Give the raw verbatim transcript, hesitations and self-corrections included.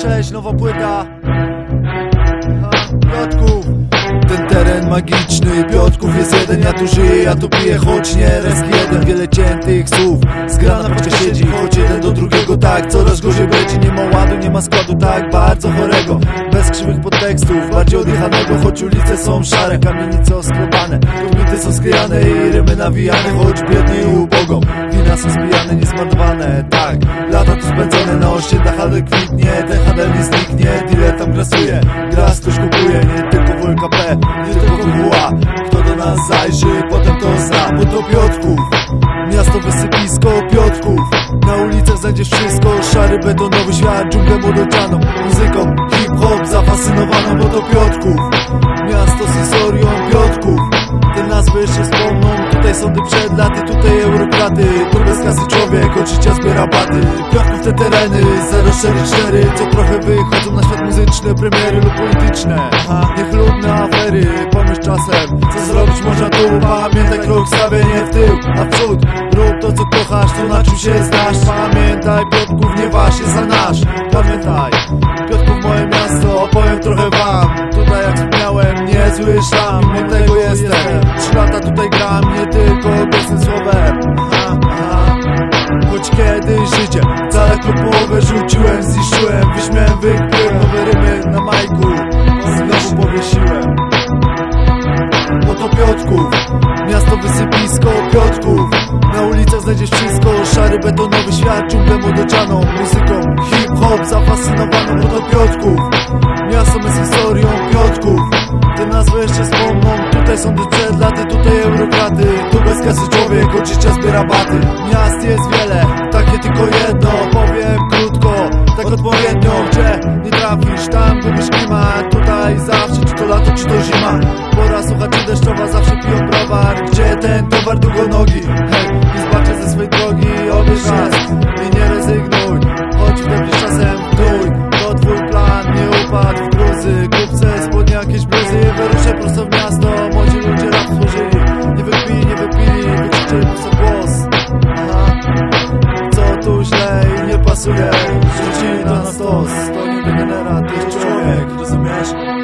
sześć, nowa płyta Piotrków. Ten teren magiczny Piotrków jest jeden. Ja tu żyję, ja tu piję, choć nie resk jeden. Wiele ciętych słów, zgrana paczka siedzi, choć jeden do drugiego tak coraz gorzej będzie. Nie ma ładu, nie ma składu tak bardzo chorego, bez krzywych podtekstów, bardziej odjechanego. Choć ulice są szare, kamienice oskrobane, kobiety są sklejane i rymy nawijane. Choć biednie i ubogą, wina są spijane, niezmarnowane. Tak, lata tu spędzone na ościętach, ale kwitnie, ten handel nie zniknie. Dealer tam grasuje, gras ktoś kupuje, nie tylko W L K P, nie tylko W W A. Kto do nas zajrzy, potem to zna, bo to Piotrków. Miasto wysypisko Piotrków. Na ulicach znajdziesz wszystko, szary betonowy świat, dżunglę młododzianą, muzyką hip-hop zafascynowaną, bo to Piotrków. Miasto z historią Piotrków. Te nazwy jeszcze wspomną, tutaj sądy przed laty, tutaj eurokraty. Tu bez kasy człowiek od życia zbiera baty. Piotrków te tereny, zero cztery cztery, co trochę wychodzą na świat muzyczny, premiery lub polityczne. Niechlubne afery, pomyśl czasem, co zrobić można tu. Pamiętaj krok, stawienie w tył, a w przód. Rób to co kochasz, to na czym się znasz. Pamiętaj, Piotrków nie waż, jest za nasz. Pamiętaj, Piotrków moje miasto, opowiem trochę wam. Tutaj jak wspomniałem, niezły szlam, mimo tego jestem. Trzy lata tutaj gram, nie tylko obecnym słowem. Aha, aha. Choć kiedyś życie daleko połowę rzuciłem, zniszczyłem, wyśmiałem, wykryłem nowe rymy na majku, znowu powiesiłem. Oto Piotrków, miasto wysypisko Piotrków. Na ulicach znajdziesz wszystko, szary betonowy świat, dżunglę młododzianą, muzyką hip-hop zafascynowaną. Oto Piotrków, miasto z historią Piotrków. Te nazwy jeszcze wspomną, tutaj są przed laty, tutaj eurokraty. Tu bez kasy człowiek od życia zbiera baty. Miast jest wiele, takie tylko jedno, powiem krótko, tak odpowiednio. Gdzie nie trafisz, tam gubisz klimat. Tutaj zawsze, czy to lato, czy to zima, pora sucha czy deszczowa, zawsze piją browar. Gdzie ten towar długonogi? Hej, nie zbaczę ze swej drogi, obierz raz i nie rezygnuj, choć wdepisz czasem w dół. To twój plan, nie upadł w gruzy. Kupce, spodnie, jakieś bluzy, wyruszę prosto w miasto. Młodzi ludzie rap stworzyli, nie wypili, nie wypili, wykrzyczeli po sobie głos. Aha, co tu źle i nie pasuje, rzucili to na stos. To nie degenerat, to jest człowiek, rozumiesz?